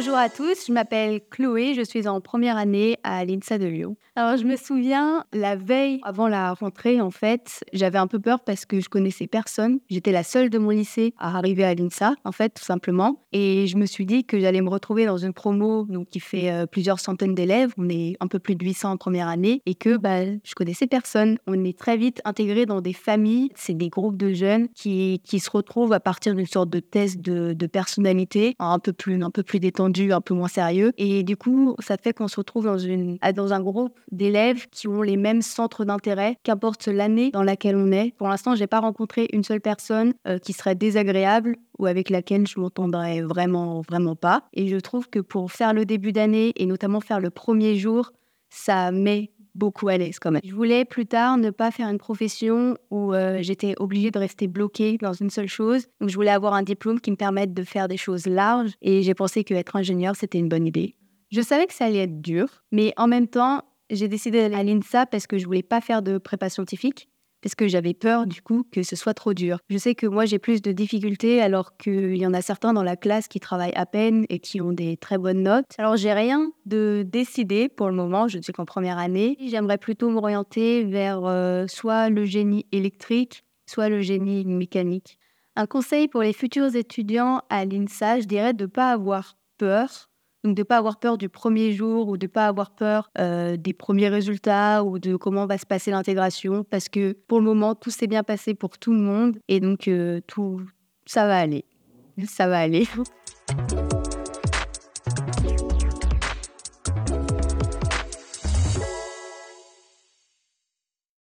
Bonjour à tous, je m'appelle Chloé, je suis en première année à l'INSA de Lyon. Alors je me souviens, la veille avant la rentrée, en fait, j'avais un peu peur parce que je connaissais personne. J'étais la seule de mon lycée à arriver à l'INSA, en fait, tout simplement. Et je me suis dit que j'allais me retrouver dans une promo donc, qui fait plusieurs centaines d'élèves. On est un peu plus de 800 en première année et que je connaissais personne. On est très vite intégrés dans des familles. C'est des groupes de jeunes qui se retrouvent à partir d'une sorte de test de personnalité, un peu plus détendu, un peu moins sérieux. Et du coup, ça fait qu'on se retrouve dans un groupe d'élèves qui ont les mêmes centres d'intérêt, qu'importe l'année dans laquelle on est. Pour l'instant, j'ai pas rencontré une seule personne qui serait désagréable ou avec laquelle je m'entendrais vraiment, vraiment pas. Et je trouve que pour faire le début d'année et notamment faire le premier jour, ça met beaucoup à l'aise quand même. Je voulais plus tard ne pas faire une profession où j'étais obligée de rester bloquée dans une seule chose. Donc je voulais avoir un diplôme qui me permette de faire des choses larges et j'ai pensé qu'être ingénieur, c'était une bonne idée. Je savais que ça allait être dur, mais en même temps, j'ai décidé d'aller à l'INSA parce que je voulais pas faire de prépa scientifique, parce que j'avais peur du coup que ce soit trop dur. Je sais que moi j'ai plus de difficultés alors qu'il y en a certains dans la classe qui travaillent à peine et qui ont des très bonnes notes. Alors j'ai rien de décidé pour le moment, je ne suis qu'en première année. J'aimerais plutôt m'orienter vers soit le génie électrique, soit le génie mécanique. Un conseil pour les futurs étudiants à l'INSA, je dirais de ne pas avoir peur. Donc, de ne pas avoir peur du premier jour ou de ne pas avoir peur des premiers résultats ou de comment va se passer l'intégration parce que pour le moment, tout s'est bien passé pour tout le monde et donc ça va aller. Ça va aller.